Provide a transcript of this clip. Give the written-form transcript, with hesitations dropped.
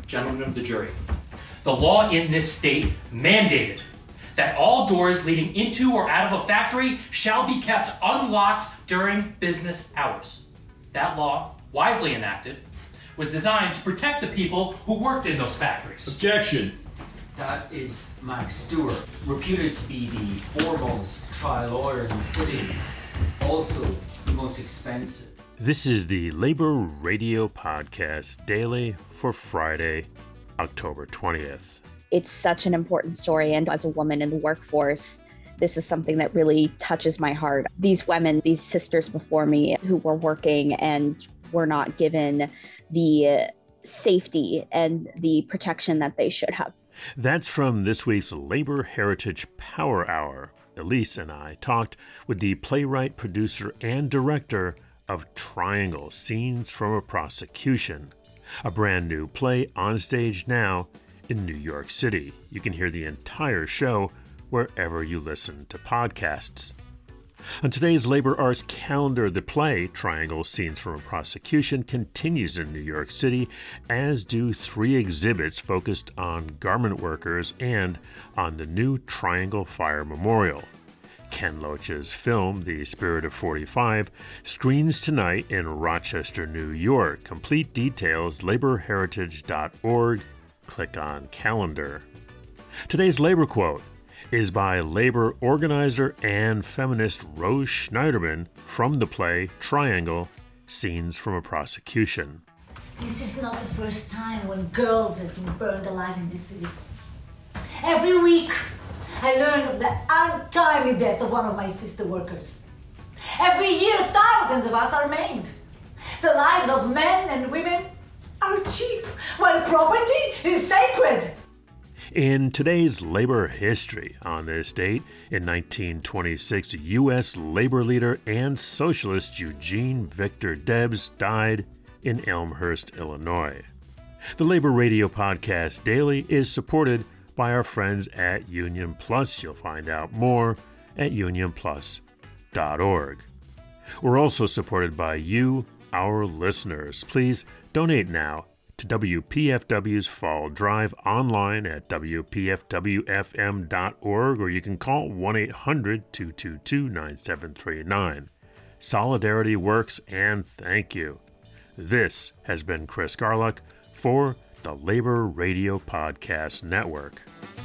gentlemen of the jury, the law in this state mandated that all doors leading into or out of a factory shall be kept unlocked during business hours. That law, wisely enacted, was designed to protect the people who worked in those factories. Objection. That is Max Stewart, reputed to be the foremost trial lawyer in the city, also the most expensive. This is the Labor Radio Podcast Daily for Friday, October 20th. It's such an important story, and as a woman in the workforce, this is something that really touches my heart. These women, these sisters before me who were working and were not given the safety and the protection that they should have. That's from this week's Labor Heritage Power Hour. Elise and I talked with the playwright, producer, and director of Triangle, Scenes from a Prosecution, a brand new play on stage now in New York City. You can hear the entire show wherever you listen to podcasts. On today's Labor Arts calendar, the play, Triangle, Scenes from a Prosecution, continues in New York City, as do 3 exhibits focused on garment workers and on the new Triangle Fire Memorial. Ken Loach's film, The Spirit of 45, screens tonight in Rochester, New York. Complete details, laborheritage.org. Click on calendar. Today's labor quote is by labor organizer and feminist Rose Schneiderman from the play Triangle, Scenes from a Prosecution. This is not the first time when girls have been burned alive in this city. Every week, I learn of the untimely death of one of my sister workers. Every year, thousands of us are maimed. The lives of men and women are cheap, while property is sacred. In today's labor history, on this date, in 1926, U.S. labor leader and socialist Eugene Victor Debs died in Elmhurst, Illinois. The Labor Radio Podcast Daily is supported by our friends at Union Plus. You'll find out more at unionplus.org. We're also supported by you, our listeners. Please donate now to WPFW's Fall Drive online at WPFWFM.org, or you can call 1-800-222-9739. Solidarity works, and thank you. This has been Chris Garlock for the Labor Radio Podcast Network.